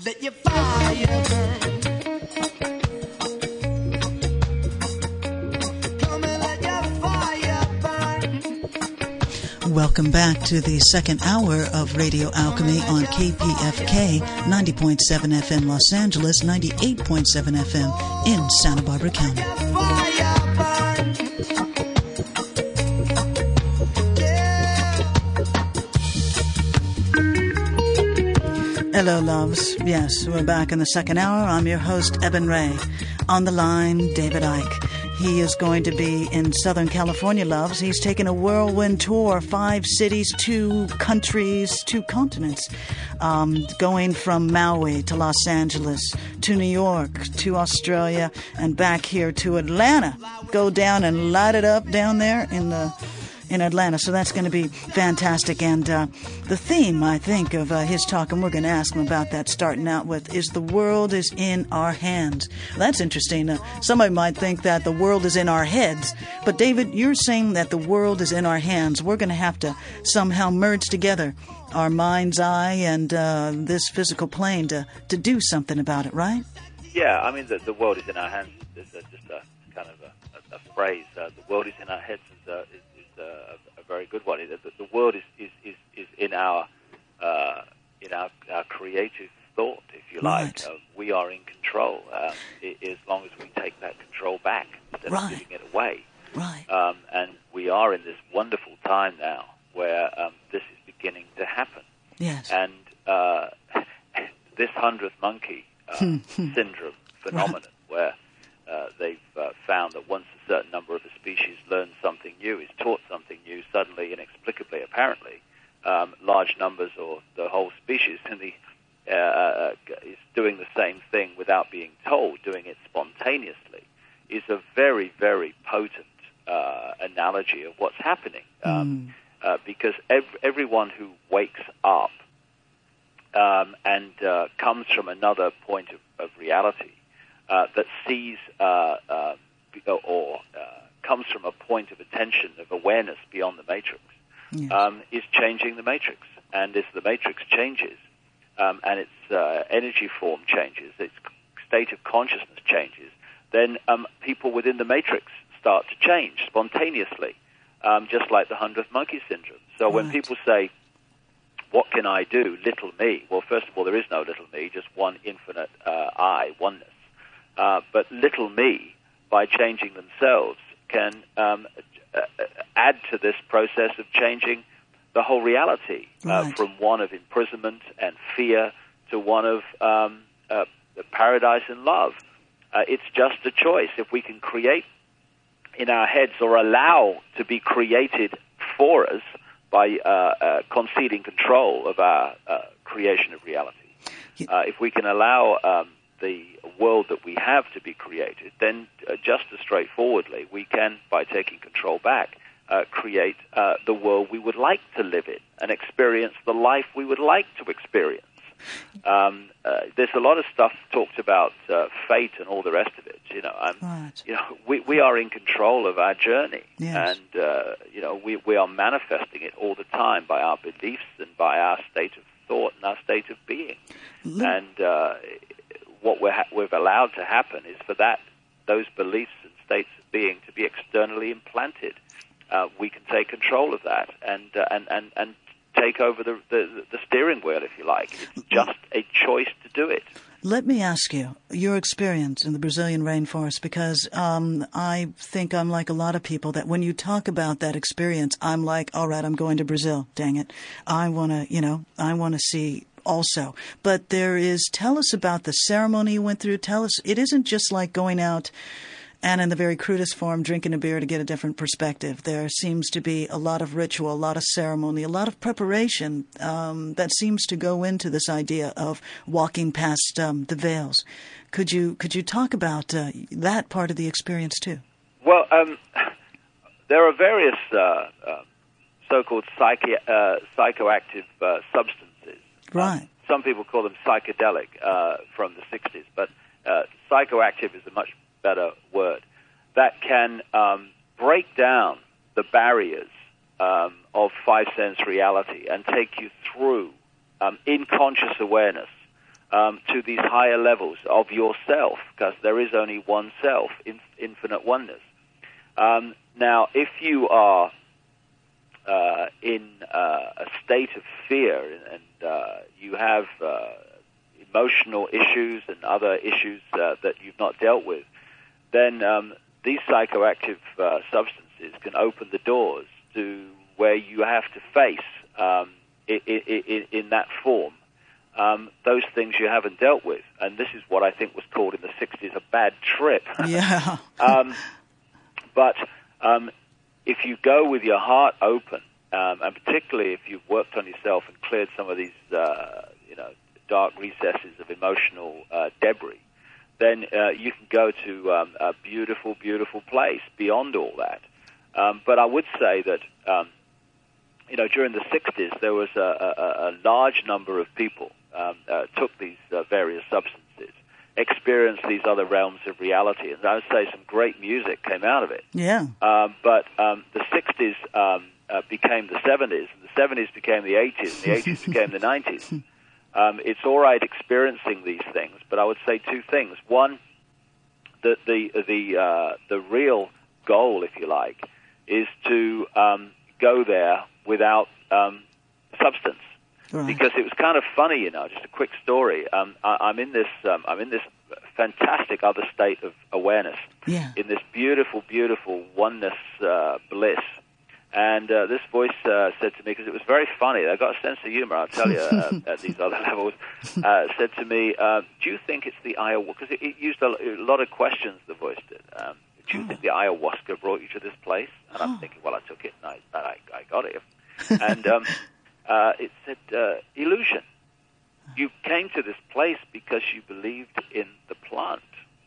Let your fire burn. Come and let your fire burn. Welcome back to the second hour of Radio Alchemy on KPFK 90.7 FM Los Angeles, 98.7 FM in Santa Barbara County. Hello, loves. Yes, we're back in the second hour. I'm your host, Eben Ray. On the line, David Icke. He is going to be in Southern California, loves. He's taken a whirlwind tour, 5 cities, 2 countries, 2 continents, going from Maui to Los Angeles, to New York, to Australia, and back here to Atlanta. Go down and light it up down there in Atlanta. So that's going to be fantastic. And the theme, I think, of his talk, and we're going to ask him about that starting out with, is the world is in our hands. That's interesting. Somebody might think that the world is in our heads. But, David, you're saying that the world is in our hands. We're going to have to somehow merge together our mind's eye and this physical plane to do something about it, right? Yeah, I mean, the world is in our hands is just a kind of a phrase. The world is in our heads is a very good one. The world is in our creative thought, if you like. Right. We are in control as long as we take that control back instead of giving it away. Right. And we are in this wonderful time now where this is beginning to happen. Yes. And this 100th monkey syndrome phenomenon, where they've found that once a certain number of a species learns something new, is taught something new, suddenly, inexplicably, apparently, large numbers or the whole species is doing the same thing without being told, doing it spontaneously, is a very, very potent analogy of what's happening. Because everyone who wakes up and comes from another point of reality, that sees or comes from a point of attention, of awareness beyond the matrix, is changing the matrix. And as the matrix changes, and its energy form changes, its state of consciousness changes, then people within the matrix start to change spontaneously, just like the 100th monkey syndrome. So when people say, what can I do, little me? Well, first of all, there is no little me, just one infinite I, oneness. But little me, by changing themselves, can add to this process of changing the whole reality, from one of imprisonment and fear to one of paradise and love. It's just a choice. If we can create in our heads or allow to be created for us by conceding control of our creation of reality, if we can allow the world that we have to be created, then just as straightforwardly, we can, by taking control back, create the world we would like to live in and experience the life we would like to experience. There's a lot of stuff talked about fate and all the rest of it. We are in control of our journey, and we are manifesting it all the time by our beliefs and by our state of thought and our state of being. And what we've allowed to happen is for those beliefs and states of being to be externally implanted. We can take control of that and take over the steering wheel, if you like. It's just a choice to do it. Let me ask you your experience in the Brazilian rainforest, because I think I'm like a lot of people that when you talk about that experience, I'm like, all right, I'm going to Brazil. Dang it. I want to see also. But tell us about the ceremony you went through. Tell us, it isn't just like going out and in the very crudest form, drinking a beer to get a different perspective. There seems to be a lot of ritual, a lot of ceremony, a lot of preparation that seems to go into this idea of walking past the veils. Could you talk about that part of the experience too? Well, there are various so-called psychoactive substances. Right. Some people call them psychedelic from the 60s, but psychoactive is a much better word, that can break down the barriers of five-sense reality and take you through, in conscious awareness, to these higher levels of yourself, because there is only one self, infinite oneness. Now, if you are in a state of fear and you have emotional issues and other issues that you've not dealt with, then these psychoactive substances can open the doors to where you have to face, in that form, those things you haven't dealt with. And this is what I think was called in the 60s a bad trip. Yeah. But if you go with your heart open, and particularly if you've worked on yourself and cleared some of these, dark recesses of emotional debris, then you can go to a beautiful, beautiful place beyond all that. But I would say that, during the 60s, there was a large number of people took these various substances, experienced these other realms of reality, and I would say some great music came out of it. Yeah. But the 60s became the 70s, and the 70s became the 80s, and the 80s became the 90s. It's all right experiencing these things, but I would say two things. One, the real goal, if you like, is to go there without substance. Right. Because it was kind of funny, just a quick story. I'm in this fantastic other state of awareness, in this beautiful, beautiful oneness bliss. And this voice said to me, because it was very funny, I got a sense of humor, I'll tell you, at these other levels, said to me, do you think it's the ayahuasca? Because it used a lot of questions, the voice did. Do you think the ayahuasca brought you to this place? And I'm thinking, well, I took it and I got it. And it said, illusion. You came to this place because you believed in the plant.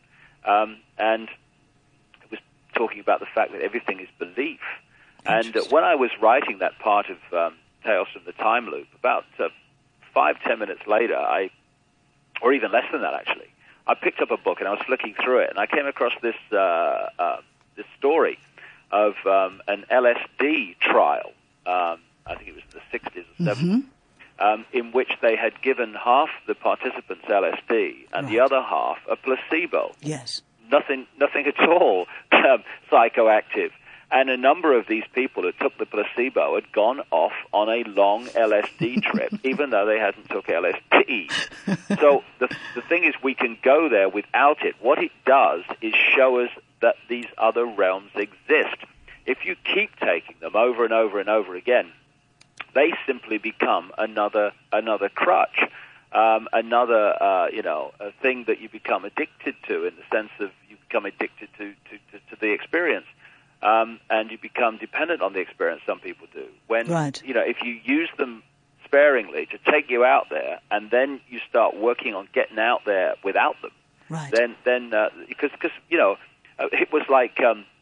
And it was talking about the fact that everything is belief. And when I was writing that part of Tales from the Time Loop, about 5-10 minutes later, or even less than that actually, I picked up a book and I was flicking through it, and I came across this this story of an LSD trial. I think it was in the 60s or 70s, in which they had given half the participants LSD and the other half a placebo. Yes. Nothing at all psychoactive. And a number of these people who took the placebo had gone off on a long LSD trip, even though they hadn't took LSD. So the thing is, we can go there without it. What it does is show us that these other realms exist. If you keep taking them over and over and over again, they simply become another crutch, another a thing that you become addicted to, in the sense of you become addicted to the experience. And you become dependent on the experience, some people do. When, if you use them sparingly to take you out there, and then you start working on getting out there without them, then because it was like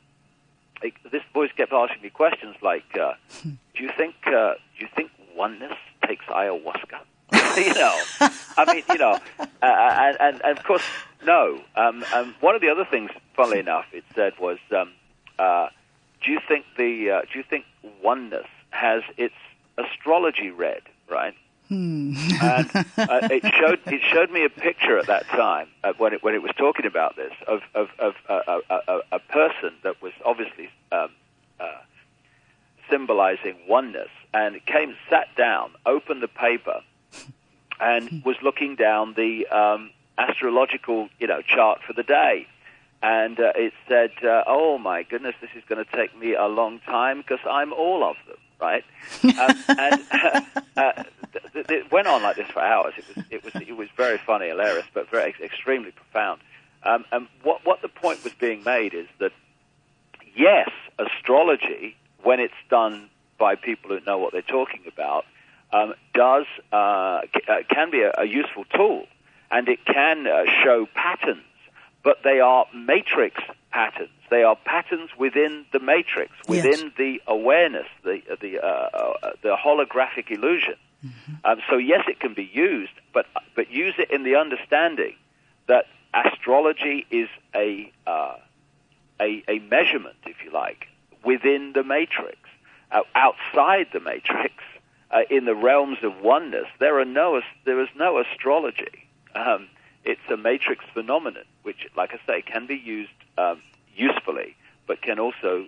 this voice kept asking me questions like, do you think oneness takes ayahuasca? And of course, no. One of the other things, funnily enough, it said was, do you think oneness has its astrology read, right? And it showed me a picture at that time when it was talking about this of a person that was obviously symbolizing oneness, and it sat down, opened the paper, and was looking down the astrological chart for the day. And it said, oh, my goodness, this is going to take me a long time because I'm all of them, right? It went on like this for hours. It was very funny, hilarious, but very extremely profound. And what the point was being made is that, yes, astrology, when it's done by people who know what they're talking about, can be a useful tool, and it can show patterns. But they are matrix patterns. They are patterns within the matrix, within the awareness, the holographic illusion. So yes, it can be used, but use it in the understanding that astrology is a measurement, if you like, within the matrix. Outside the matrix, in the realms of oneness, there is no astrology. It's a matrix phenomenon, which, like I say, can be used usefully, but can also,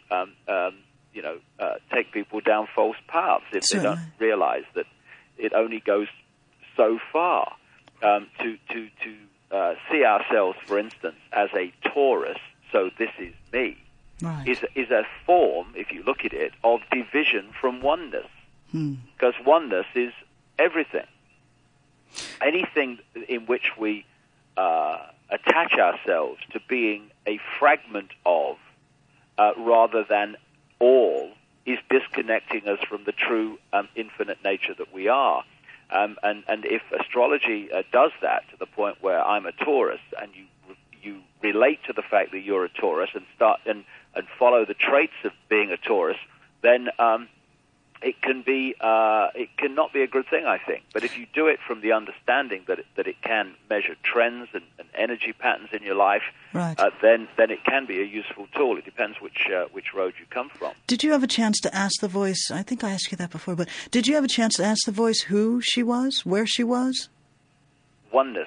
take people down false paths if they don't realize that it only goes so far. To see ourselves, for instance, as a torus, so this is me, Right. is a form, if you look at it, of division from oneness. Because oneness is everything. Anything in which we attach ourselves to being a fragment of, rather than all, is disconnecting us from the true infinite nature that we are. And if astrology does that to the point where I'm a Taurus, and you relate to the fact that you're a Taurus and start and follow the traits of being a Taurus, then it cannot be a good thing, I think. But if you do it from the understanding that it can measure trends and energy patterns in your life, Right. then it can be a useful tool. It depends which road you come from. Did you have a chance to ask the voice? I think I asked you that before, but did you have a chance to ask the voice who she was, where she was? Oneness.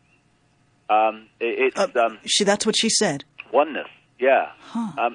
That's what she said. Oneness. Yeah. Huh.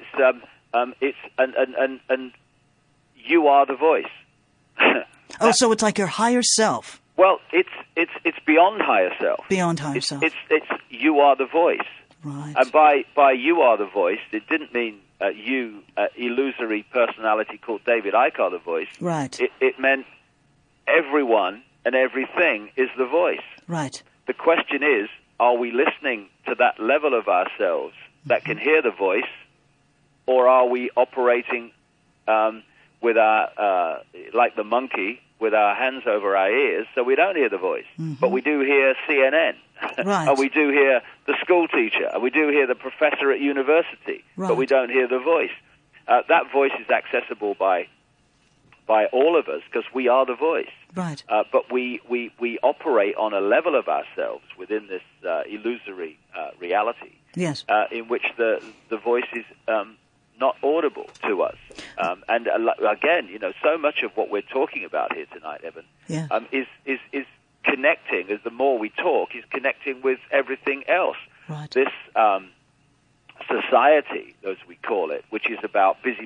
And you are the voice. So it's like your higher self. Well, it's beyond higher self. Beyond higher self. It's you are the voice. Right. And by you are the voice, it didn't mean you, illusory personality called David Icke, are the voice. Right. It meant everyone and everything is the voice. Right. The question is, are we listening to that level of ourselves that can hear the voice, or are we operating with our, like the monkey, with our hands over our ears, so we don't hear the voice, but we do hear CNN, Right. and we do hear the school teacher, and we do hear the professor at university, but we Right. don't hear the voice. That voice is accessible by all of us because we are the voice. Right. But we operate on a level of ourselves within this illusory reality, Yes. in which the voice is not audible to us. And again, so much of what we're talking about here tonight, Evan, Yeah. is connecting. As the more we talk, is connecting with everything else. Right. This society, as we call it, which is about busy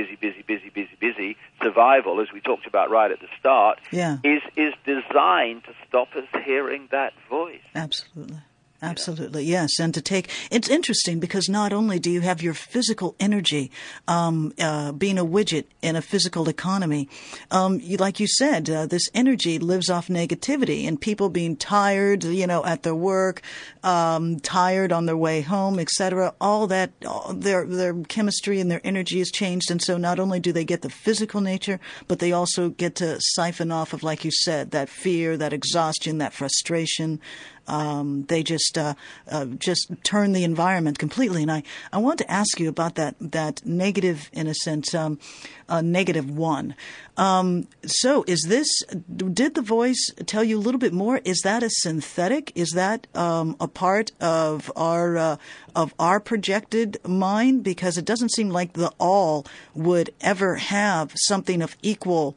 survival, as we talked about right at the start, Yeah. is designed to stop us hearing that voice. Absolutely. Absolutely, yes. And it's interesting because not only do you have your physical energy being a widget in a physical economy, like you said, this energy lives off negativity and people being tired, at their work, tired on their way home, etc. All that, their chemistry and their energy is changed. And so not only do they get the physical nature, but they also get to siphon off of, like you said, that fear, that exhaustion, that frustration. They just turn the environment completely. And I want to ask you about that negative, in a sense, negative one. So did the voice tell you a little bit more? Is that a synthetic? Is that a part of our projected mind? Because it doesn't seem like the all would ever have something of equal.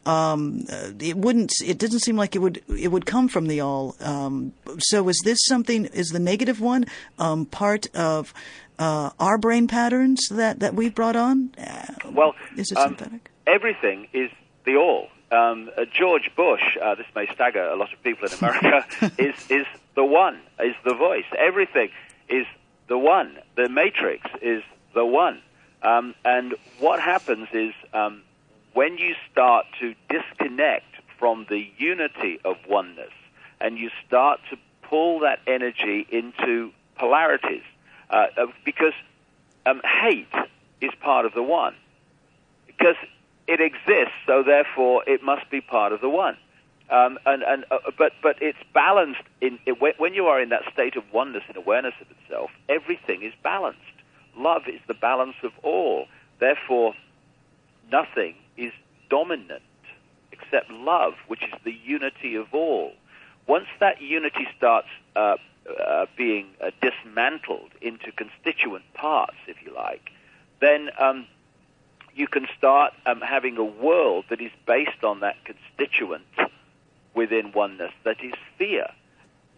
It doesn't seem like it would come from the all. So is the negative one, part of, our brain patterns that we've brought on? Well, is it synthetic? Everything is the all. George Bush, this may stagger a lot of people in America, is the one, is the voice. Everything is the one. The matrix is the one. And what happens is, when you start to disconnect from the unity of oneness and you start to pull that energy into polarities, because hate is part of the one, because it exists, so therefore it must be part of the one. But it's balanced when you are in that state of oneness and awareness of itself. Everything is balanced. Love is the balance of all. Therefore, nothing is dominant except love, which is the unity of all. Once that unity starts being dismantled into constituent parts, if you like, then you can start having a world that is based on that constituent within oneness, that is fear.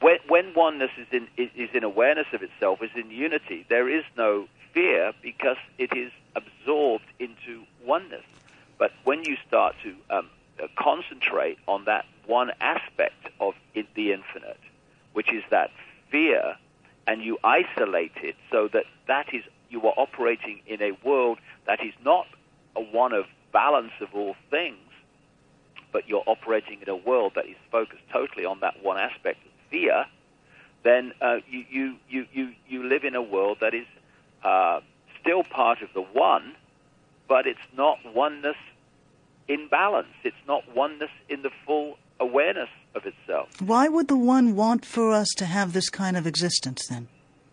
when oneness is in awareness of itself, is in unity, there is no fear because it is absorbed into oneness. But when you start to concentrate on that one aspect of the infinite, which is that fear, and you isolate it so that is, you are operating in a world that is not a one of balance of all things, but you're operating in a world that is focused totally on that one aspect of fear, then you live in a world that is still part of the one, but it's not oneness in balance. It's not oneness in the full awareness of itself. Why would the one want for us to have this kind of existence then?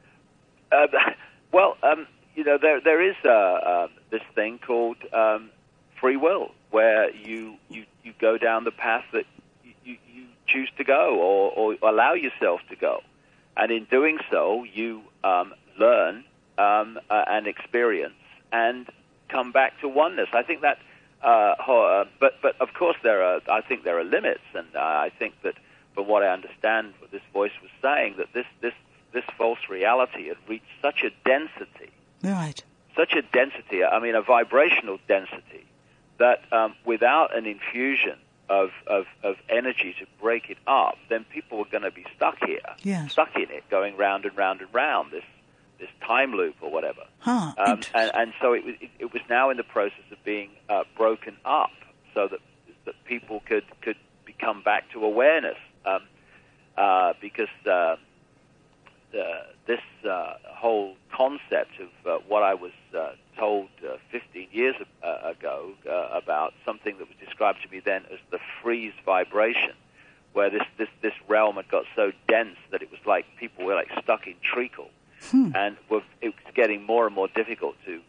There is this thing called free will, where you go down the path that you choose to go or allow yourself to go. And in doing so, you learn and experience and come back to oneness. I think that, but of course I think there are limits, and I think that from what I understand, what this voice was saying, that this false reality had reached such a density, right? Such a density, I mean a vibrational density, that without an infusion of energy to break it up, then people are going to be stuck here, yes. Stuck in it, going round and round and round, this time loop or whatever. And so it was now in the process of being broken up so that people could come back to awareness, because this whole concept of what I was told 15 years ago about something that was described to me then as the freeze vibration, where this realm had got so dense that it was like people were like stuck in treacle, and it was getting more and more difficult to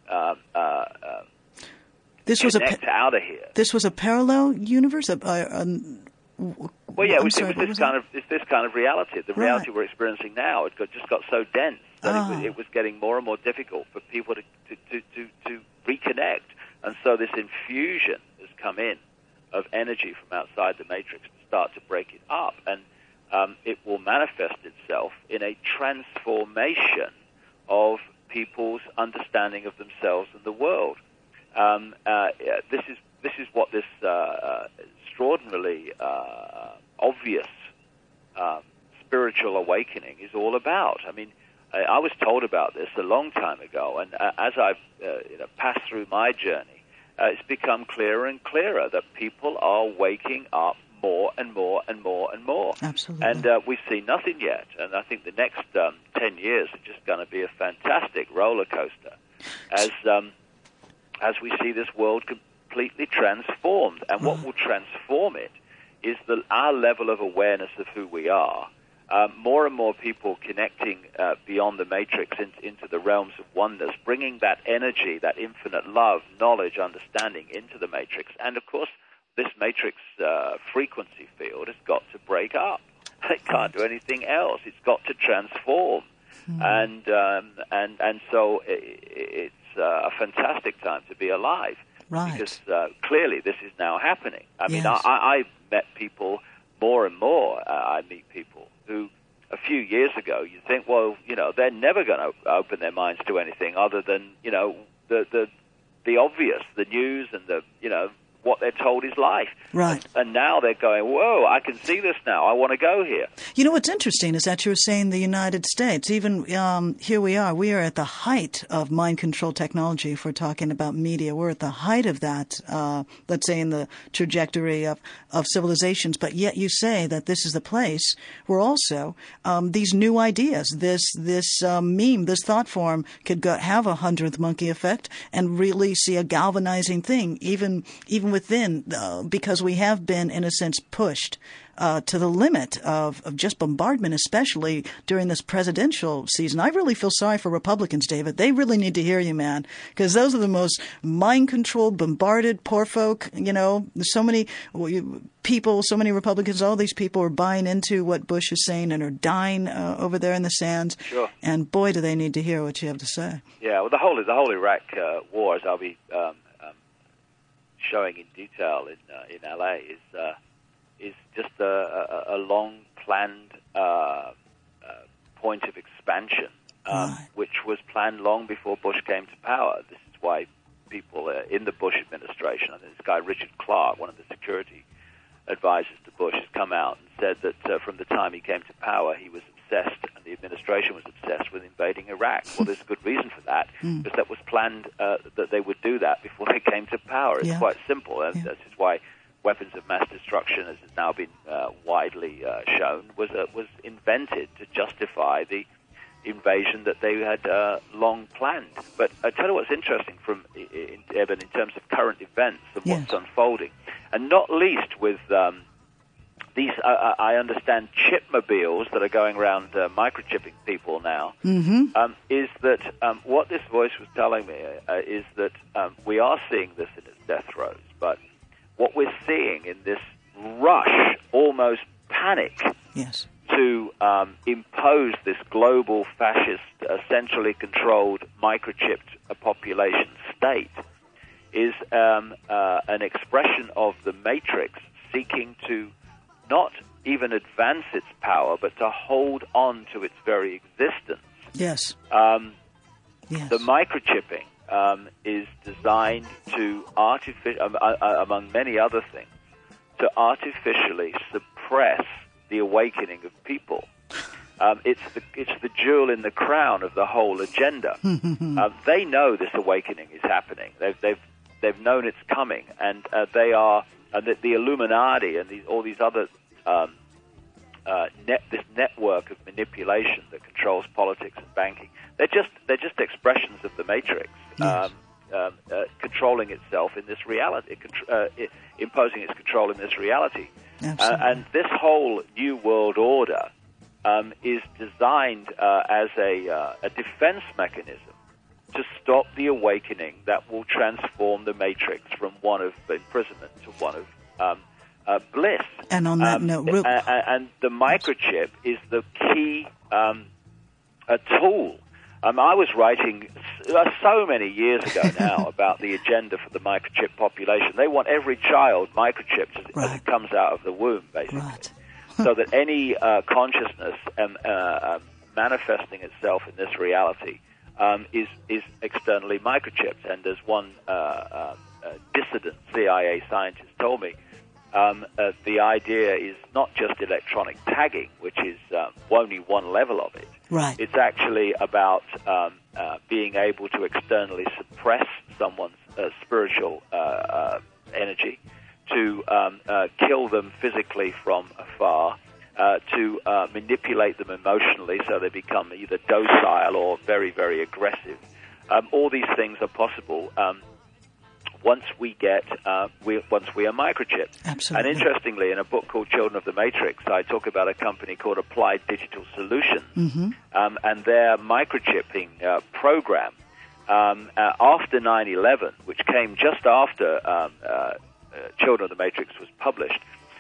connect out of here. This was a parallel universe. Well, yeah, it's this kind of reality. The reality we're experiencing now, it just got so dense that it was getting more and more difficult for people to reconnect. And so this infusion has come in of energy from outside the matrix to start to break it up. And it will manifest itself in a transformation of people's understanding of themselves and the world. This is what this extraordinarily obvious spiritual awakening is all about. I mean, I was told about this a long time ago, and as I've passed through my journey, it's become clearer and clearer that people are waking up more and more and more and more. Absolutely. And we've seen nothing yet, and I think the next 10 years are just going to be a fantastic roller coaster as we see this world completely transformed. And what will transform it is our level of awareness of who we are. More and more people connecting beyond the matrix into the realms of oneness, bringing that energy, that infinite love, knowledge, understanding into the matrix. And, of course, this matrix frequency field has got to break up. It can't do anything else. It's got to transform. And so it's a fantastic time to be alive. Right. Because clearly this is now happening. I mean, Yes. I met people more and more. I meet people who a few years ago you think, well, they're never going to open their minds to anything other than, the obvious, the news and what they're told is life. Right. And now they're going, whoa, I can see this now. I want to go here. You know what's interesting is that you were saying the United States, even here we are at the height of mind control technology. If we're talking about media, we're at the height of that, let's say in the trajectory of civilizations. But yet you say that this is the place where also these new ideas, this meme, this thought form could have a 100th monkey effect and really see a galvanizing thing, even within, because we have been, in a sense, pushed to the limit of just bombardment, especially during this presidential season. I really feel sorry for Republicans, David. They really need to hear you, man, because those are the most mind-controlled, bombarded, poor folk. So many people, so many Republicans, all these people are buying into what Bush is saying and are dying over there in the sands. Sure. And boy, do they need to hear what you have to say. Yeah, well, the whole Iraq war, as I'll be showing in detail in LA, is just a long planned point of expansion, Right. which was planned long before Bush came to power. This is why people in the Bush administration, and this guy Richard Clark, one of the security advisors to Bush, has come out and said that from the time he came to power, he was obsessed, and the administration was obsessed with invading Iraq. Well, there's a good reason for that, because that was planned that they would do that before they came to power. It's Yeah. quite simple, and this is why weapons of mass destruction, as has now been widely shown, was invented to justify the invasion that they had long planned. But I tell you what's interesting, Eben, in terms of current events and Yes. what's unfolding, and not least with these, I understand, chipmobiles that are going around microchipping people now, is that what this voice was telling me is that we are seeing this in its death throes, but what we're seeing in this rush, almost panic, Yes. to impose this global fascist, centrally controlled, microchipped population state is an expression of the matrix seeking to not even advance its power, but to hold on to its very existence. Yes. Yes. The microchipping is designed to among many other things, to artificially suppress the awakening of people. It's the jewel in the crown of the whole agenda. They know this awakening is happening. They've known it's coming, and they are the Illuminati and all these other this network of manipulation that controls politics and banking. They're just expressions of the matrix. Yes. Controlling itself in this reality, imposing its control in this reality. Absolutely. And this whole New World Order is designed as a defense mechanism to stop the awakening that will transform the matrix from one of imprisonment to one of bliss. And on that note, and the microchip is the key tool. I was writing so many years ago now about the agenda for the microchip population. They want every child microchipped as it comes out of the womb, basically, right. so that any consciousness manifesting itself in this reality is externally microchipped. And as one dissident CIA scientist told me, the idea is not just electronic tagging, which is only one level of it. Right. It's actually about being able to externally suppress someone's spiritual energy, to kill them physically from afar, to manipulate them emotionally so they become either docile or very, very aggressive. All these things are possible once we are microchipped. Absolutely. And interestingly, in a book called Children of the Matrix, I talk about a company called Applied Digital Solutions and their microchipping program after 9/11, which came just after Children of the Matrix was published.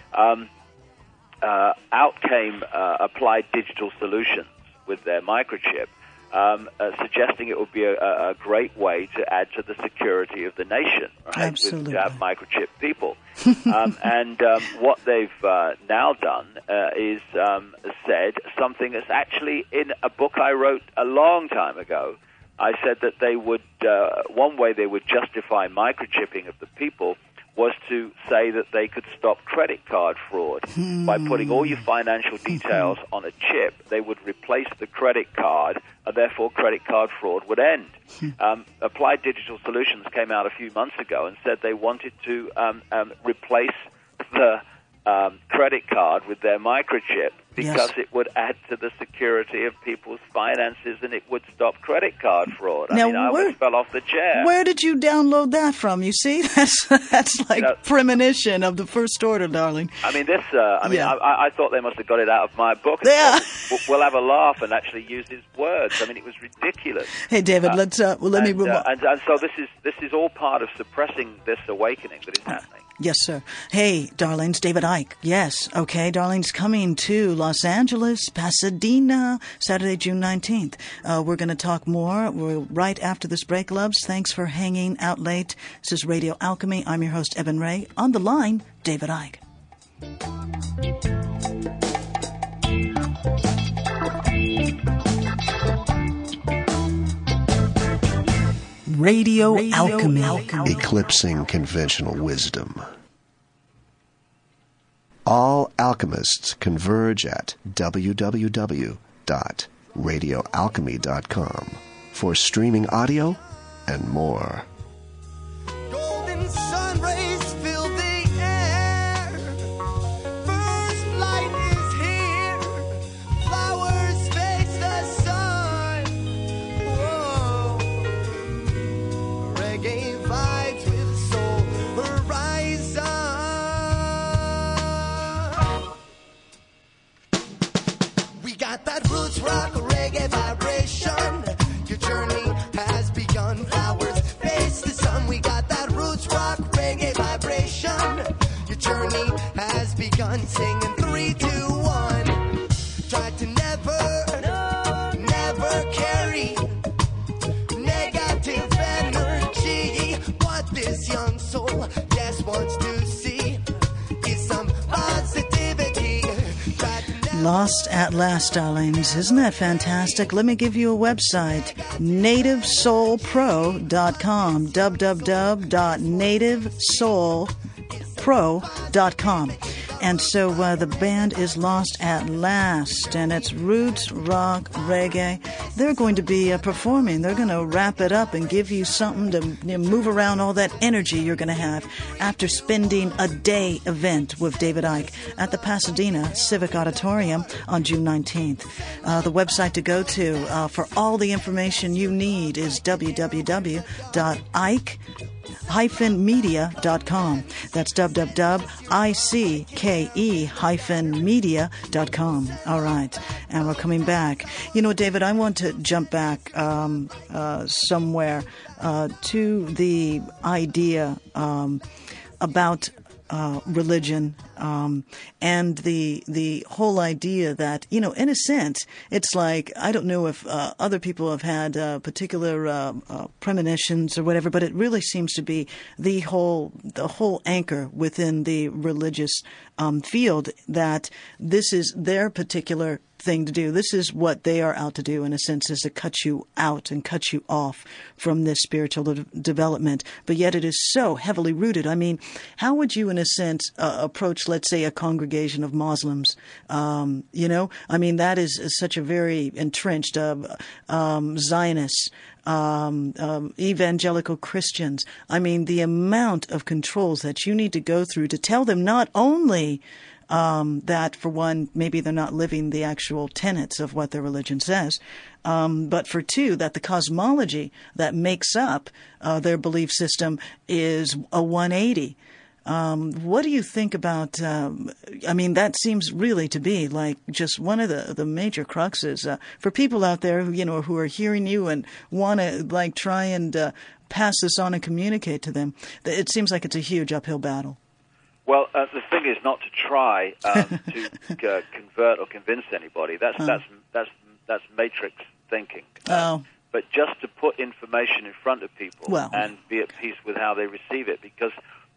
Out came Applied Digital Solutions with their microchip, suggesting it would be a great way to add to the security of the nation, right? Absolutely. To have microchipped people. And what they've now done is said something that's actually in a book I wrote a long time ago. I said that they would, one way they would justify microchipping of the people was to say that they could stop credit card fraud by putting all your financial details on a chip. They would replace the credit card, and therefore credit card fraud would end. Applied Digital Solutions came out a few months ago and said they wanted to replace the credit card with their microchip because Yes. it would add to the security of people's finances and it would stop credit card fraud. Now, I almost fell off the chair. Where did you download that from? You see, that's like premonition of the first order, darling. I mean, this. Yeah. I thought they must have got it out of my book. Yeah. We'll have a laugh and actually use his words. I mean, it was ridiculous. Hey, David, let me. And so this is all part of suppressing this awakening that is happening. Yes, sir. Hey, darlings, David Icke. Yes, okay, darlings, coming to Los Angeles, Pasadena, Saturday, June 19th. We're going to talk more. We're right after this break, loves. Thanks for hanging out late. This is Radio Alchemy. I'm your host, Eben Ray. On the line, David Icke. Radio Alchemy. Eclipsing conventional wisdom. All alchemists converge at www.radioalchemy.com for streaming audio and more. Golden sun rays fill the air. First light is here. Flowers face the sun. Whoa. Reggae vibes with soul horizon. We got that roots rock reggae vibration. Your journey has begun. Flowers face the sun. We got that roots rock reggae vibration. Your journey has begun. Singing 3, 2, 1. Try to never carry negative energy. What this young soul just wants to see is some positivity. Try to Lost at last, darlings. Isn't that fantastic? Let me give you a website, nativesoulpro.com, www.nativesoulpro.com. And so the band is Lost at Last, and it's roots, rock, reggae. They're going to be performing. They're going to wrap it up and give you something to move around all that energy you're going to have after spending a day event with David Icke at the Pasadena Civic Auditorium on June 19th. The website to go to for all the information you need is www.ike-media.com. That's www.ike-media.com. All right. And we're coming back. You know, David, I want to jump back somewhere to the idea about religion, and the whole idea that, you know, in a sense, it's like, I don't know if other people have had particular premonitions or whatever, but it really seems to be the whole anchor within the religious field, that this is their particular thing to do. This is what they are out to do, in a sense, is to cut you out and cut you off from this spiritual development. But yet it is so heavily rooted. I mean, how would you, in a sense, approach, let's say, a congregation of Muslims? You know, I mean, that is such a very entrenched Zionists, evangelical Christians. I mean, the amount of controls that you need to go through to tell them not only that, for one, maybe they're not living the actual tenets of what their religion says, but for two, that the cosmology that makes up their belief system is a 180. What do you think about, I mean, that seems really to be like just one of the major cruxes for people out there who, you know, who are hearing you and want to like try and pass this on and communicate to them. It seems like it's a huge uphill battle. Well, the thing is not to try to convert or convince anybody. That's matrix thinking. But just to put information in front of people and be at peace with how they receive it, because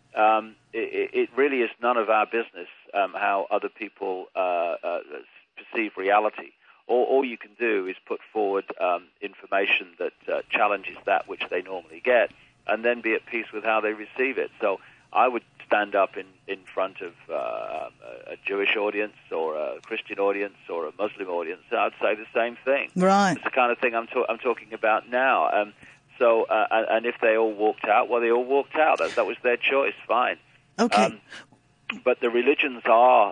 it really is none of our business how other people perceive reality. All you can do is put forward information that challenges that which they normally get, and then be at peace with how they receive it. So I would stand up in front of a Jewish audience or a Christian audience or a Muslim audience, and I'd say the same thing. Right. It's the kind of thing I'm talking about now. So, and if they all walked out, well, they all walked out. That was their choice. Fine. Okay. But the religions are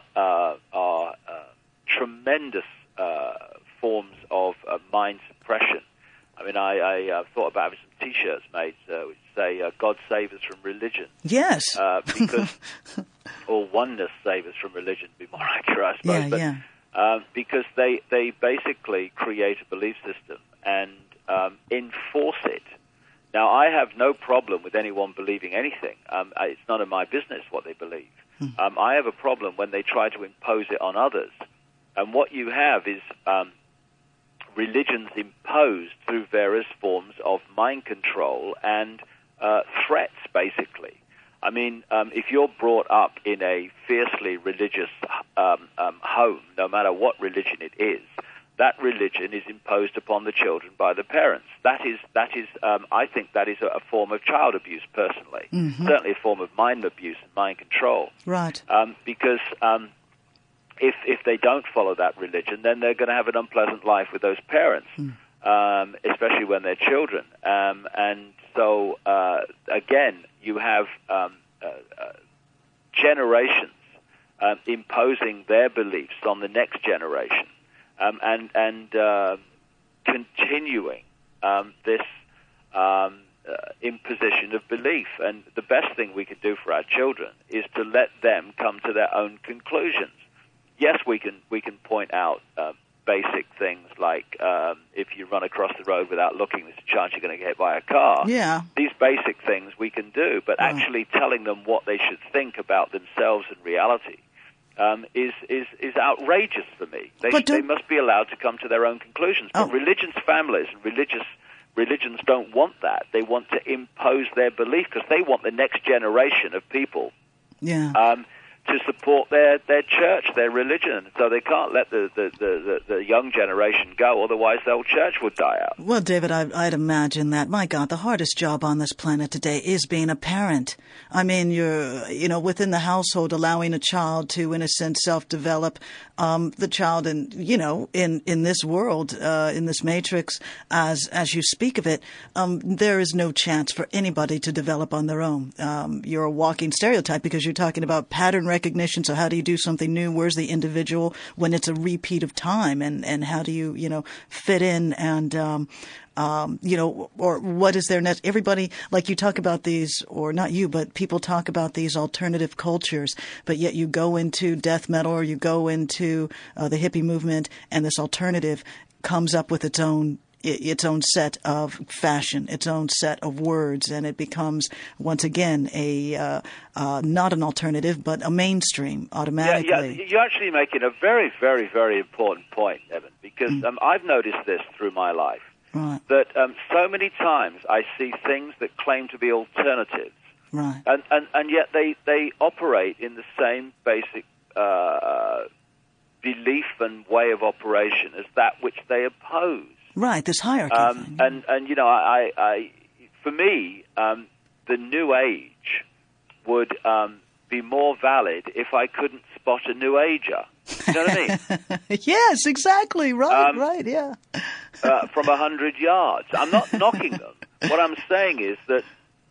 tremendous forms of mind suppression. I mean, I thought about having some T-shirts made which say, God save us from religion. Yes. Because, or oneness save us from religion, would be more accurate, I suppose. Because they basically create a belief system and enforce it. Now, I have no problem with anyone believing anything. It's none of my business what they believe. I have a problem when they try to impose it on others. And what you have is religions imposed through various forms of mind control and threats, basically. I mean, if you're brought up in a fiercely religious home, no matter what religion it is, that religion is imposed upon the children by the parents. That is. I think that is a form of child abuse, personally. Mm-hmm. Certainly a form of mind abuse and mind control. Right. Because if they don't follow that religion, then they're going to have an unpleasant life with those parents, especially when they're children. And so, again, you have generations imposing their beliefs on the next generation. And continuing this imposition of belief. And the best thing we can do for our children is to let them come to their own conclusions. Yes, we can point out basic things like if you run across the road without looking, there's a chance you're going to get hit by a car. Yeah. These basic things we can do, but actually telling them what they should think about themselves and reality is outrageous for me. They must be allowed to come to their own conclusions. But religious families and religions don't want that. They want to impose their belief because they want the next generation of people to support their church, their religion. So they can't let the young generation go, otherwise the whole church would die out. Well, David, I'd imagine that, my God, the hardest job on this planet today is being a parent. I mean, you're within the household, allowing a child to, in a sense, self-develop. The child, in this world, in this matrix, as you speak of it, there is no chance for anybody to develop on their own. You're a walking stereotype because you're talking about pattern recognition. So how do you do something new? Where's the individual when it's a repeat of time? And how do you, fit in and, or what is there next? Everybody, like you talk about these, or not you, but people talk about these alternative cultures, but yet you go into death metal or you go into the hippie movement, and this alternative comes up with its own set of fashion, its own set of words, and it becomes, once again, not an alternative, but a mainstream automatically. Yeah, you're actually making a very, very, very important point, Evan, because I've noticed this through my life. Right. That so many times I see things that claim to be alternatives, right, and yet they operate in the same basic belief and way of operation as that which they oppose. Right, this hierarchy thing. And I for me, the New Age would be more valid if I couldn't spot a New Ager. You know what I mean? Yes, exactly. Right, yeah. From 100 yards. I'm not knocking them. What I'm saying is that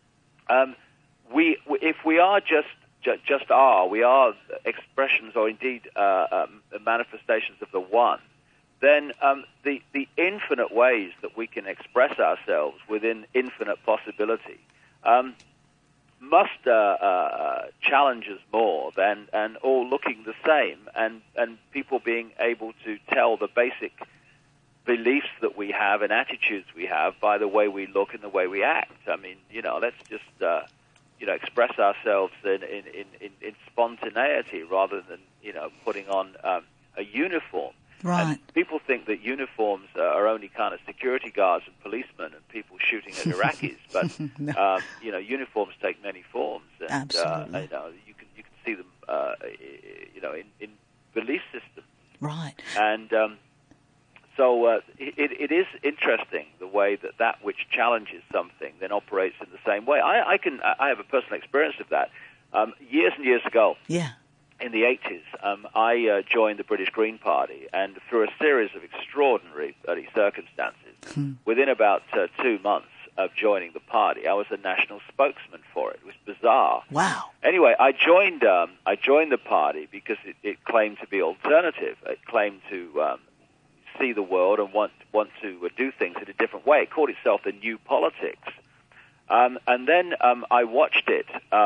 if we are we are expressions or indeed manifestations of the one, then the infinite ways that we can express ourselves within infinite possibility must challenge us more than and all looking the same, and people being able to tell the basic beliefs that we have and attitudes we have by the way we look and the way we act. I mean, let's just express ourselves in spontaneity rather than putting on a uniform. Right. And people think that uniforms are only kind of security guards and policemen and people shooting at Iraqis, but No. Uniforms take many forms. And, Absolutely. you can see them, in belief systems. Right. And so it is interesting the way that which challenges something then operates in the same way. I have a personal experience of that. Years and years ago. Yeah. In the 80s, I joined the British Green Party, and through a series of extraordinary circumstances, within about 2 months of joining the party, I was a national spokesman for it. It was bizarre. Wow. Anyway, I joined the party because it claimed to be alternative. It claimed to see the world and want to do things in a different way. It called itself the New Politics. And then I watched it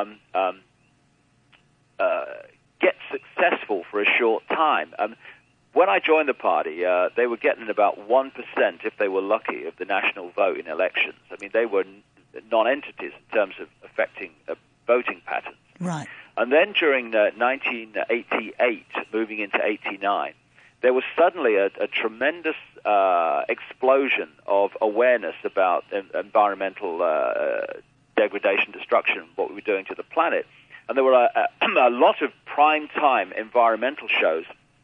get successful for a short time. When I joined the party, they were getting about 1%, if they were lucky, of the national vote in elections. I mean, they were non-entities in terms of affecting voting patterns. Right. And then during 1988, moving into 89, there was suddenly a tremendous explosion of awareness about environmental degradation, destruction, what we were doing to the planet. And there were a lot of prime-time environmental shows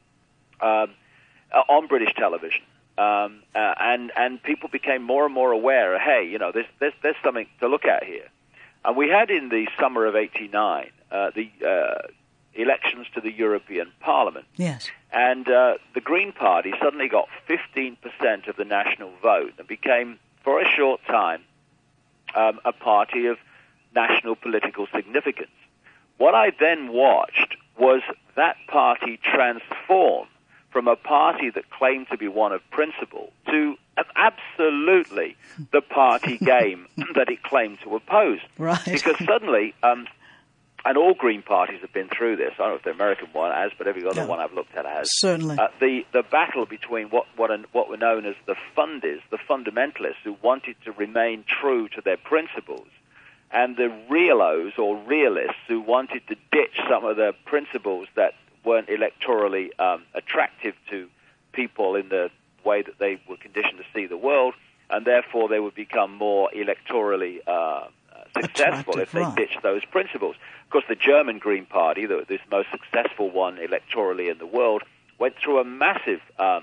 on British television. And people became more and more aware, hey, you know, there's something to look at here. And we had in the summer of '89 the elections to the European Parliament. Yes. And the Green Party suddenly got 15% of the national vote and became, for a short time, a party of national political significance. What I then watched was that party transform from a party that claimed to be one of principle to absolutely the party game that it claimed to oppose. Right. Because suddenly, and all Green parties have been through this. I don't know if the American one has, but every other one I've looked at has. Certainly. The battle between what were known as the fundies, the fundamentalists who wanted to remain true to their principles, and the realos or realists who wanted to ditch some of the principles that weren't electorally attractive to people in the way that they were conditioned to see the world, and therefore they would become more electorally successful if they ditched those principles. Of course, the German Green Party, this most successful one electorally in the world, went through a massive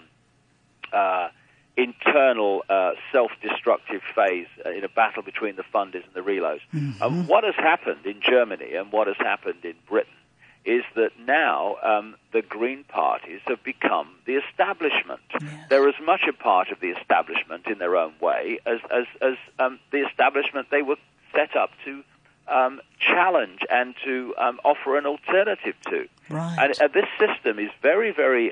internal self-destructive phase in a battle between the fundies and the relos. Mm-hmm. What has happened in Germany and what has happened in Britain is that now the Green parties have become the establishment. Yes. They're as much a part of the establishment in their own way as the establishment they were set up to challenge and to offer an alternative to. Right. And this system is very, very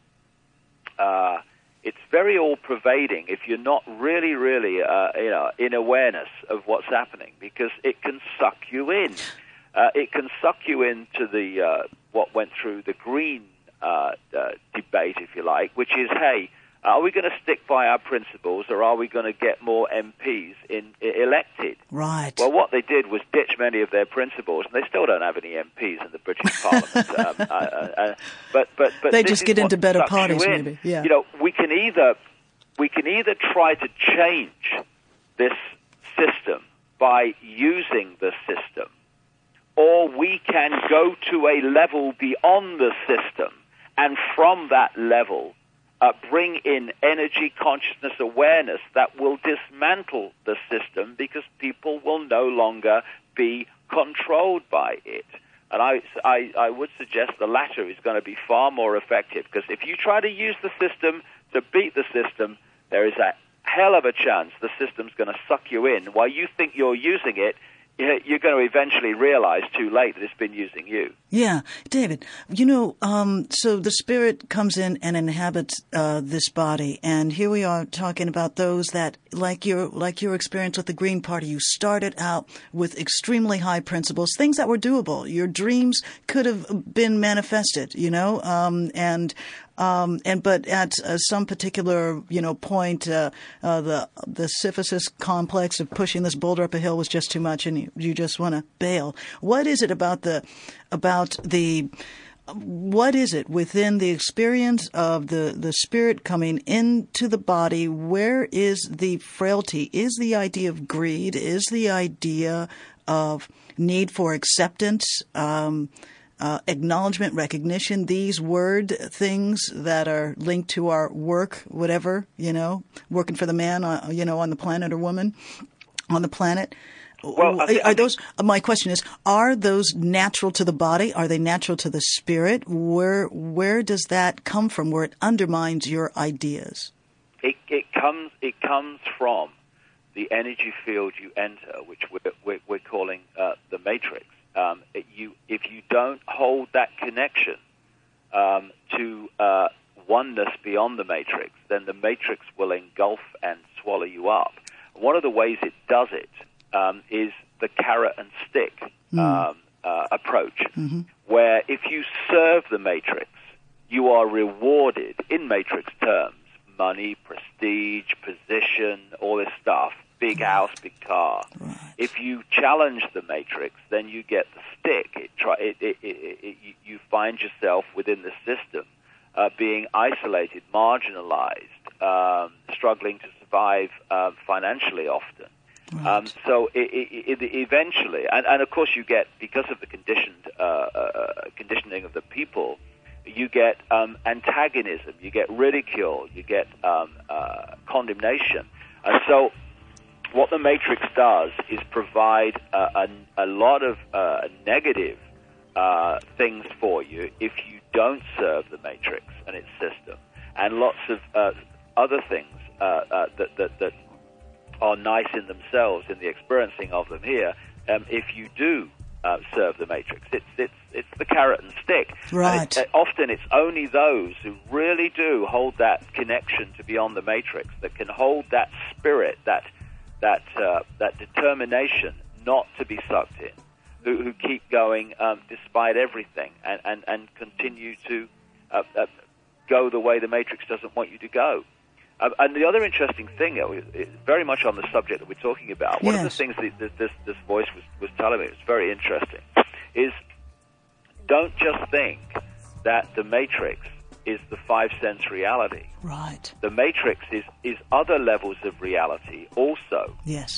it's very all-pervading if you're not really, really in awareness of what's happening, because it can suck you in. It can suck you into the what went through the Green debate, if you like, which is, hey, are we going to stick by our principles, or are we going to get more MPs elected? Right. Well, what they did was ditch many of their principles, and they still don't have any MPs in the British Parliament. But they just get into better parties, maybe. Yeah. You know, we can either try to change this system by using the system, or we can go to a level beyond the system, and from that level bring in energy, consciousness, awareness that will dismantle the system, because people will no longer be controlled by it. And I would suggest the latter is going to be far more effective, because if you try to use the system to beat the system, there is a hell of a chance the system's going to suck you in. While you think you're using it, you're going to eventually realize too late that it's been using you. Yeah. David, you know, so the spirit comes in and inhabits this body, and here we are talking about those that, like your experience with the Green Party, you started out with extremely high principles, things that were doable. Your dreams could have been manifested, you know, but at some particular, point, the Sisyphus complex of pushing this boulder up a hill was just too much, and you just want to bail. What is it what is it within the experience of the spirit coming into the body? Where is the frailty? Is the idea of greed? Is the idea of need for acceptance? Acknowledgement, recognition, these word things that are linked to our work, whatever, working for the man, on the planet, or woman on the planet. Well, my question is, are those natural to the body? Are they natural to the spirit? Where does that come from, where it undermines your ideas? It comes from the energy field you enter, which we're calling the matrix. If you don't hold that connection to oneness beyond the matrix, then the matrix will engulf and swallow you up. One of the ways it does it is the carrot and stick approach, where if you serve the matrix, you are rewarded in matrix terms: money, prestige, position, all this stuff. Big house, big car. Right. If you challenge the matrix, then you get the stick. You find yourself within the system being isolated, marginalized, struggling to survive financially often. Right. So eventually, and of course you get, because of the conditioning of the people, you get antagonism, you get ridicule, you get condemnation. And so what the Matrix does is provide a lot of negative things for you if you don't serve the Matrix and its system, and lots of other things that are nice in themselves in the experiencing of them here. If you do serve the Matrix, it's the carrot and stick. Right. And often it's only those who really do hold that connection to beyond the Matrix that can hold that spirit, that determination not to be sucked in, who keep going despite everything, and continue to go the way the Matrix doesn't want you to go. And the other interesting thing, very much on the subject that we're talking about, one of the things that this voice was telling me, it's very interesting, is don't just think that the Matrix is the five-sense reality. Right. The Matrix is other levels of reality also. Yes.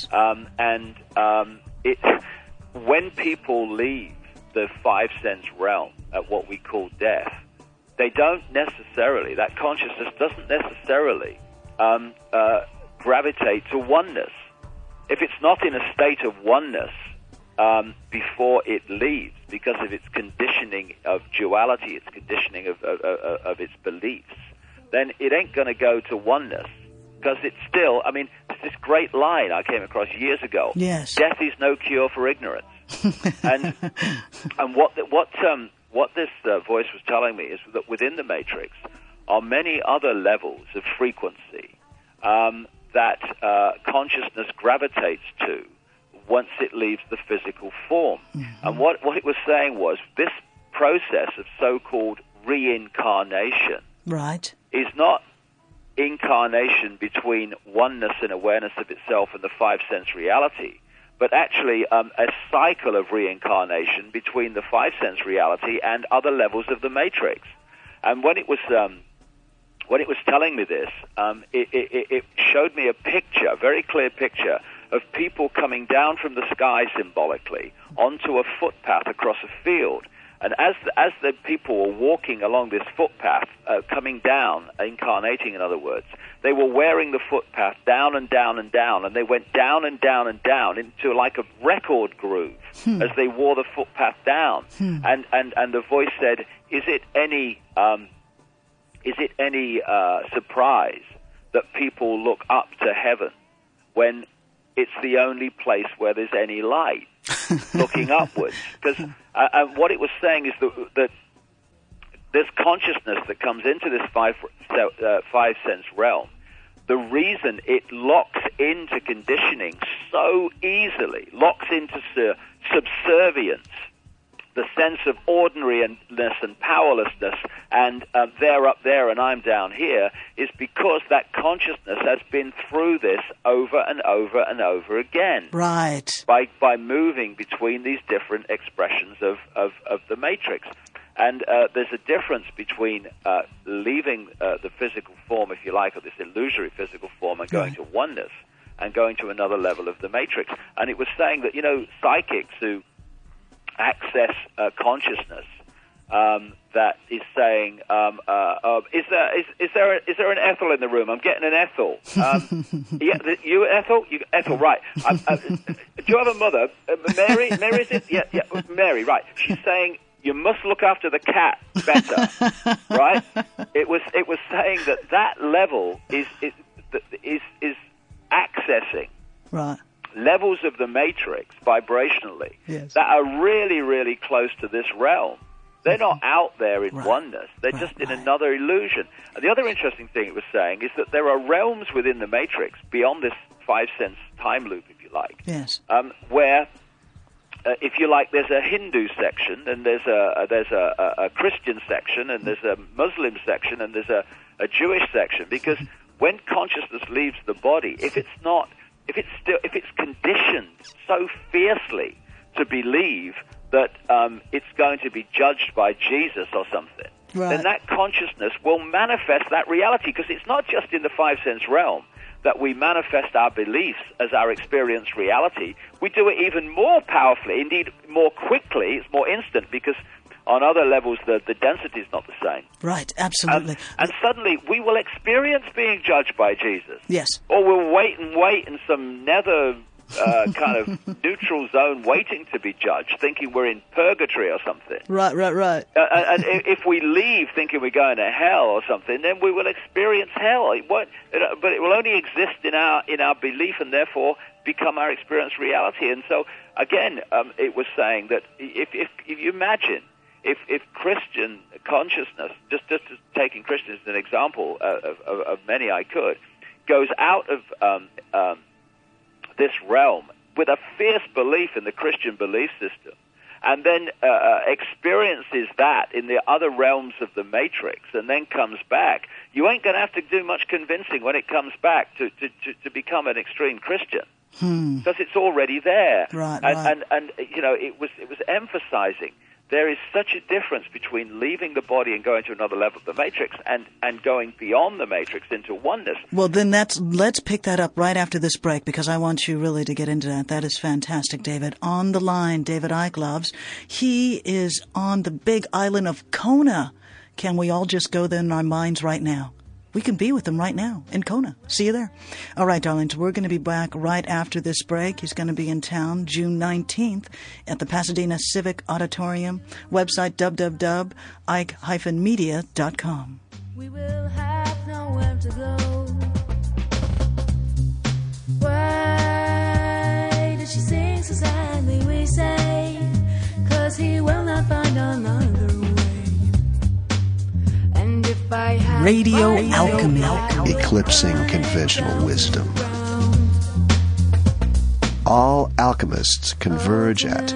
When people leave the five-sense realm at what we call death, they don't necessarily, that consciousness doesn't necessarily gravitate to oneness. If it's not in a state of oneness before it leaves, because of its conditioning of duality, its conditioning of its beliefs, then it ain't going to go to oneness, because it's still, I mean, there's this great line I came across years ago. Yes. Death is no cure for ignorance. and what this voice was telling me is that within the Matrix are many other levels of frequency that consciousness gravitates to once it leaves the physical form. Mm-hmm. And what it was saying was this process of so-called reincarnation right. is not incarnation between oneness and awareness of itself and the five-sense reality, but actually a cycle of reincarnation between the five-sense reality and other levels of the Matrix. And when it was telling me this, it showed me a picture, a very clear picture, of people coming down from the sky symbolically onto a footpath across a field. And as the people were walking along this footpath, coming down, incarnating in other words, they were wearing the footpath down and down and down, and they went down and down and down into like a record groove as they wore the footpath down. And the voice said, is it any surprise that people look up to heaven when it's the only place where there's any light, looking upwards? Because what it was saying is that this consciousness that comes into this five-sense realm, the reason it locks into conditioning so easily, locks into subservience, the sense of ordinariness and powerlessness, and they're up there and I'm down here, is because that consciousness has been through this over and over and over again. Right. By moving between these different expressions of the Matrix. And there's a difference between leaving the physical form, if you like, or this illusory physical form, and going to oneness, and going to another level of the Matrix. And it was saying that, psychics who access consciousness that is saying, is there an Ethel in the room? I'm getting an Ethel. Yeah, you Ethel? Ethel, right. Do you have a mother? Mary? Mary, is it? Yeah, Mary, right. She's saying, you must look after the cat better, right? It was saying that level is accessing right. levels of the Matrix vibrationally yes. that are really, really close to this realm. They're not out there in right. oneness. They're right. just in right. another illusion. And the other interesting thing it was saying is that there are realms within the Matrix beyond this five-sense time loop, if you like, yes. Where, if you like, there's a Hindu section, and there's a Christian section, and there's a Muslim section, and there's a Jewish section. Because when consciousness leaves the body, if it's conditioned so fiercely to believe that it's going to be judged by Jesus or something, right. then that consciousness will manifest that reality, because it's not just in the five-sense realm. that we manifest our beliefs as our experienced reality, we do it even more powerfully, indeed more quickly. It's more instant because on other levels the density is not the same. Right, absolutely. And suddenly we will experience being judged by Jesus. Yes. Or we'll wait in some nether kind of neutral zone waiting to be judged, thinking we're in purgatory or something. Right. And if we leave thinking we're going to hell or something, then we will experience hell. But it will only exist in our belief and therefore become our experienced reality. And so, again, it was saying that if you imagine if Christian consciousness, just taking Christians as an example of many I could, goes out of this realm with a fierce belief in the Christian belief system, and then experiences that in the other realms of the matrix, and then comes back, you ain't going to have to do much convincing when it comes back to become an extreme Christian, because it's already there. Right. And you know, it was emphasizing there is such a difference between leaving the body and going to another level of the matrix and going beyond the matrix into oneness. Well, then let's pick that up right after this break, because I want you really to get into that. That is fantastic, David. On the line, David Icke loves. He is on the big island of Kona. Can we all just go there in our minds right now? We can be with him right now in Kona. See you there. All right, darlings, we're going to be back right after this break. He's going to be in town June 19th at the Pasadena Civic Auditorium. Website www.ike-media.com. We will have nowhere to go. Why did she sing so sadly, we say? 'Cause he will not find another way. And if I had Radio Alchemy. Eclipsing conventional wisdom. All alchemists converge at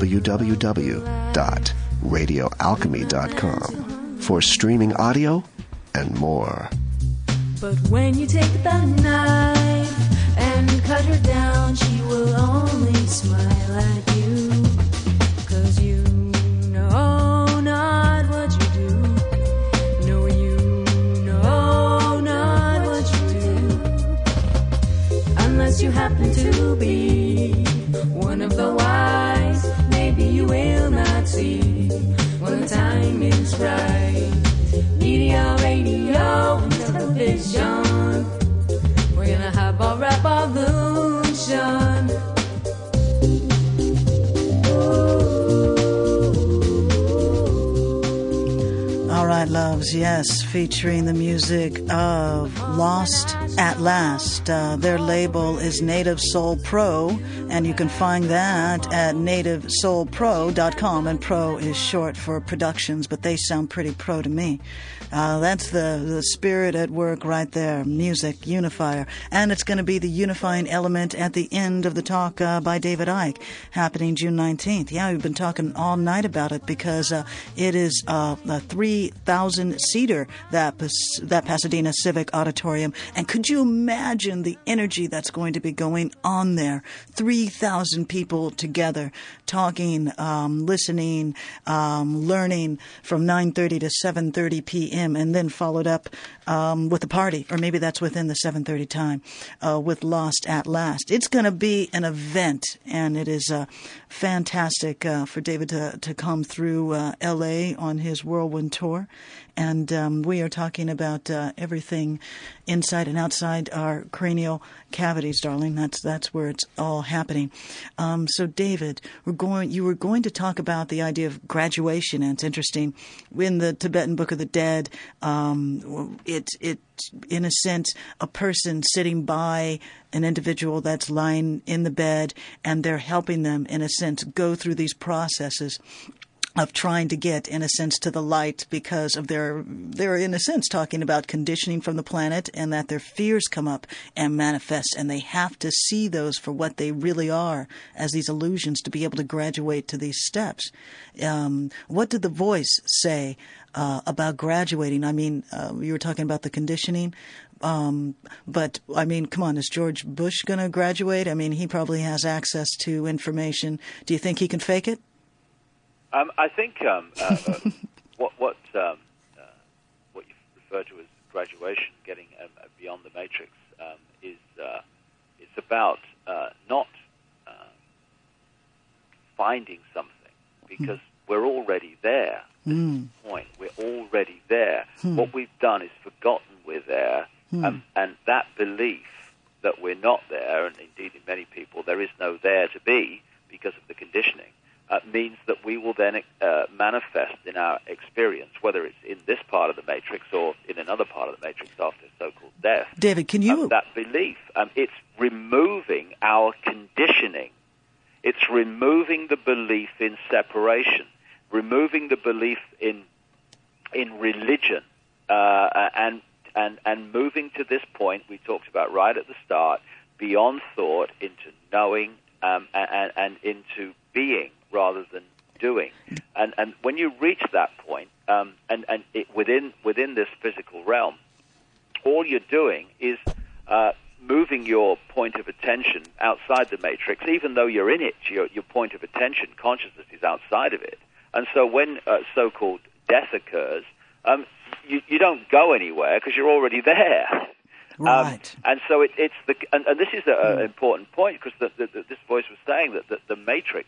www.radioalchemy.com for streaming audio and more. But when you take the knife and cut her down, she will only smile at you. 'Cause you know not what you do. No, you know not what you do. Unless you happen to be one of the wise, maybe you will not see when the time is right. Media, radio, and television. We're gonna have a revolution. All right, loves, yes, featuring the music of Lost at Last. Their label is Native Soul Pro, and you can find that at nativesoulpro.com, and pro is short for productions, but they sound pretty pro to me. That's the spirit at work right there, music, unifier. And it's going to be the unifying element at the end of the talk by David Icke, happening June 19th. Yeah, we've been talking all night about it because it is a 3,000-seater, that Pasadena Civic Auditorium. And could you imagine the energy that's going to be going on there? 3,000 people together, talking, listening, learning from 9:30 to 7:30 p.m., and then followed up with a party, or maybe that's within the 7:30 time, with Lost at Last. It's going to be an event, and it is fantastic for David to come through L.A. on his whirlwind tour. And we are talking about everything inside and outside our cranial cavities, darling. That's where it's all happening. So, David, you were going to talk about the idea of graduation, and it's interesting. In the Tibetan Book of the Dead, it's in a sense a person sitting by an individual that's lying in the bed, and they're helping them, in a sense, go through these processes of trying to get, in a sense, to the light, because of they're in a sense talking about conditioning from the planet, and that their fears come up and manifest, and they have to see those for what they really are, as these illusions, to be able to graduate to these steps. What did the voice say about graduating? I mean, you were talking about the conditioning. But I mean, come on, is George Bush going to graduate? I mean, he probably has access to information. Do you think he can fake it? I think what you refer to as graduation, getting beyond the matrix, is it's about not finding something, because we're already there. At this point, we're already there. What we've done is forgotten we're there, and that belief that we're not there, and indeed in many people there is no there to be because of the conditioning, means that we will then manifest in our experience, whether it's in this part of the matrix or in another part of the matrix after so-called death. David, can you... that belief, it's removing our conditioning. It's removing the belief in separation, removing the belief in religion, and moving to this point we talked about right at the start, beyond thought into knowing and into being rather than doing. And when you reach that point, within this physical realm, all you're doing is moving your point of attention outside the matrix. Even though you're in it, your point of attention, consciousness, is outside of it. And so when so-called death occurs, you don't go anywhere because you're already there. Right. And so it's and this is an important point, because this voice was saying that the matrix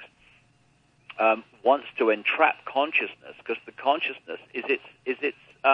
wants to entrap consciousness, because the consciousness is its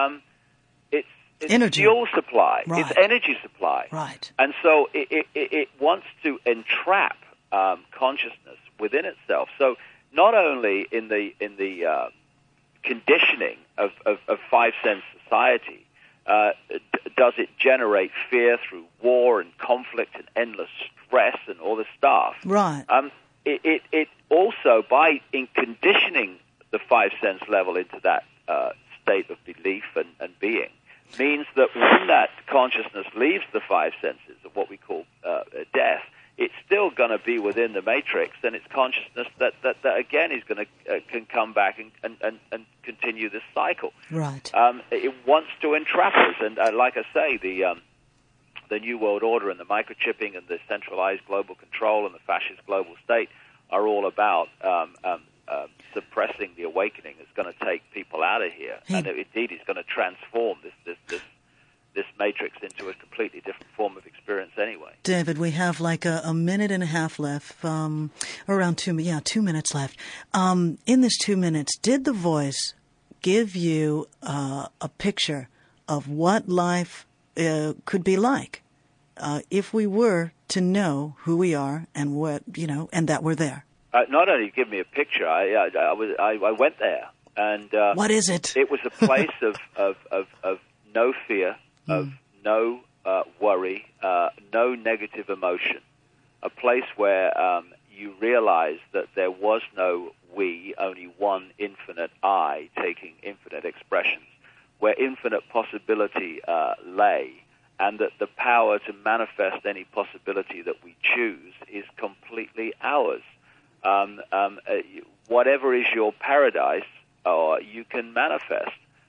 energy fuel supply, right. Its energy supply, right? And so it wants to entrap consciousness within itself. So not only in the conditioning of five sense society does it generate fear through war and conflict and endless stress and all this stuff, right? It also, by conditioning the five sense level into that state of belief and being, means that when that consciousness leaves the five senses of what we call death, it's still going to be within the matrix, and it's consciousness that again is going to can come back and continue this cycle. Right. It wants to entrap us, and like I say, the New World Order and the microchipping and the centralized global control and the fascist global state are all about suppressing the awakening. It's going to take people out of here, and indeed it's going to transform this matrix into a completely different form of experience anyway. David, we have like a minute and a half left, around 2 minutes left. In this 2 minutes, did the voice give you a picture of what life could be like if we were to know who we are and what, and that we're there? Not only give me a picture, I went there, and what is it? It was a place of no fear, of no worry, no negative emotion, a place where you realize that there was no we, only one infinite I taking infinite expressions, where infinite possibility lay, and that the power to manifest any possibility that we choose is completely ours. Whatever is your paradise, you can manifest.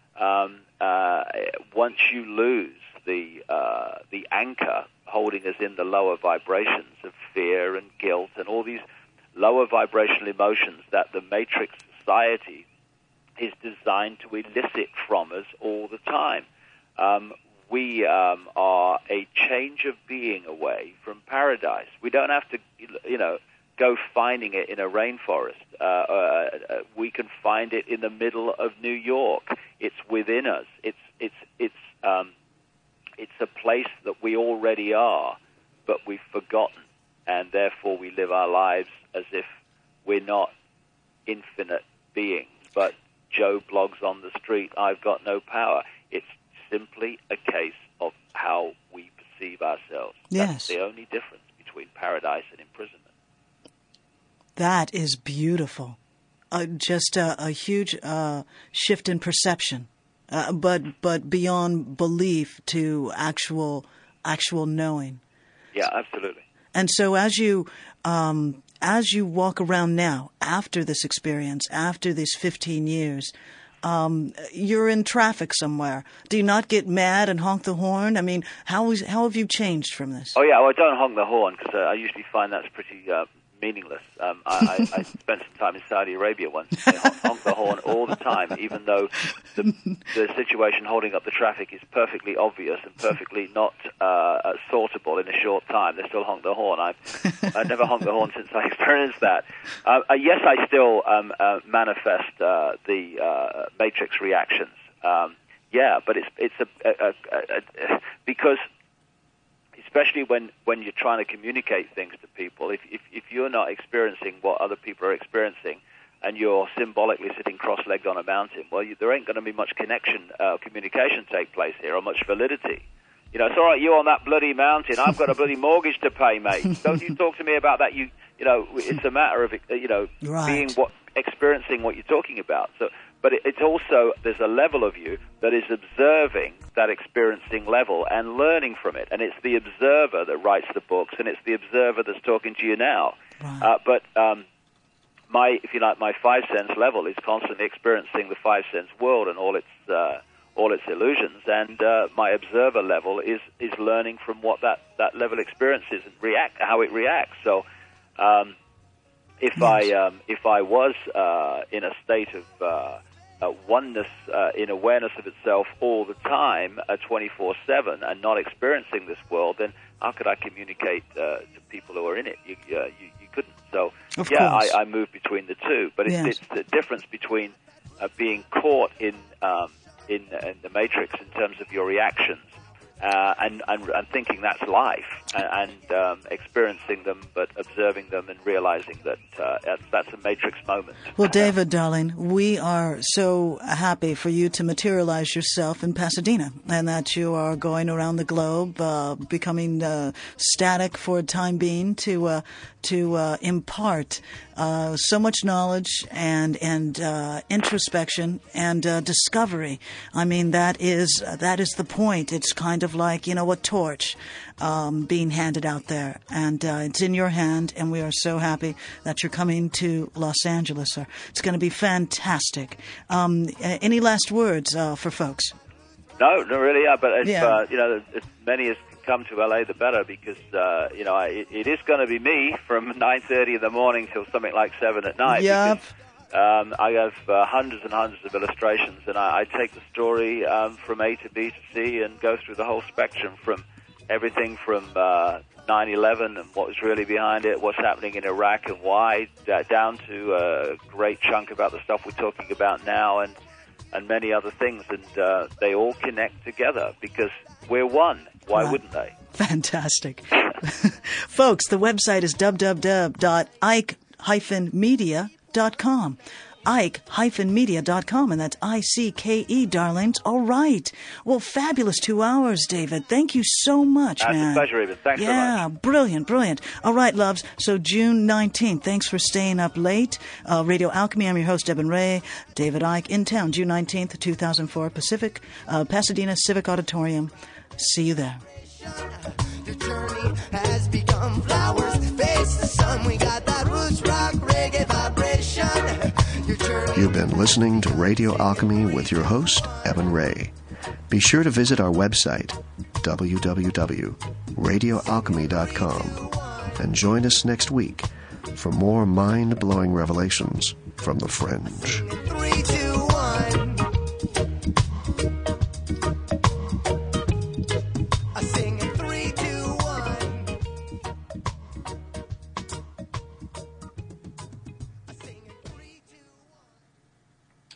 Once you lose the anchor holding us in the lower vibrations of fear and guilt and all these lower vibrational emotions that the matrix society is designed to elicit from us all the time. We are a change of being away from paradise. We don't have to, go finding it in a rainforest. We can find it in the middle of New York. It's within us. It's a place that we already are, but we've forgotten, and therefore we live our lives as if we're not infinite beings. But Joe blogs on the street, I've got no power. It's simply a case of how we perceive ourselves. Yes. That's the only difference between paradise and imprisonment. That is beautiful. Just a huge shift in perception, but beyond belief to actual knowing. Yeah, absolutely. And so as you walk around now, after this experience, after these 15 years, you're in traffic somewhere. Do you not get mad and honk the horn? I mean, how have you changed from this? Oh, yeah, well, I don't honk the horn because I usually find that's pretty meaningless. I spent some time in Saudi Arabia once. They honk the horn all the time, even though the situation holding up the traffic is perfectly obvious and perfectly not sortable in a short time. They still honk the horn. I've never honked the horn since I experienced that. Yes, I still manifest the matrix reactions. But it's because, especially when you're trying to communicate things to people, if you're not experiencing what other people are experiencing, and you're symbolically sitting cross-legged on a mountain, well, there ain't going to be much communication take place here, or much validity. You know, it's all right, you on that bloody mountain. I've got a bloody mortgage to pay, mate. Don't you talk to me about that. You know, it's a matter of right. experiencing what you're talking about. So. But it's also, there's a level of you that is observing that experiencing level and learning from it. And it's the observer that writes the books, and it's the observer that's talking to you now. Right. My five sense level is constantly experiencing the five sense world and all its illusions. And my observer level is learning from what that level experiences and how it reacts. So if I was in a state of oneness in awareness of itself all the time, 24/7, and not experiencing this world, then how could I communicate to people who are in it? You couldn't. So I move between the two, but it's the difference between being caught in the matrix in terms of your reactions and thinking that's life, and experiencing them, but observing them and realizing that that's a matrix moment. Well, David, darling, we are so happy for you to materialize yourself in Pasadena, and that you are going around the globe, becoming static for a time being to impart so much knowledge and introspection and discovery. I mean, that is the point. It's kind of like, a torch being handed out there, and it's in your hand, and we are so happy that you're coming to Los Angeles, sir. It's going to be fantastic. Any last words for folks? No, not really. But as many as come to LA, the better, because it is going to be me from 9:30 in the morning till something like 7 at night. Yep. Because, I have hundreds and hundreds of illustrations, and I take the story from A to B to C and go through the whole spectrum, from everything from 9/11 and what was really behind it, what's happening in Iraq and why, down to a great chunk about the stuff we're talking about now, and many other things. And they all connect together because we're one. Why wouldn't they? Fantastic. Folks, the website is www.ike-media.com. Ike-media.com, and that's ICKE, darlings. All right. Well, fabulous 2 hours, David. Thank you so much, man. It's a pleasure, Eben. Thanks so much. Yeah, brilliant. All right, loves. So June 19th, thanks for staying up late. Radio Alchemy, I'm your host, Eben Ray. David Icke, in town, June 19th, 2004, Pasadena Civic Auditorium. See you there. Your journey has become flowers. Face the sun, we got that roots rock reggae vibration. You've been listening to Radio Alchemy with your host, Eben Ray. Be sure to visit our website, www.radioalchemy.com, and join us next week for more mind-blowing revelations from the fringe. 3, 2, 1.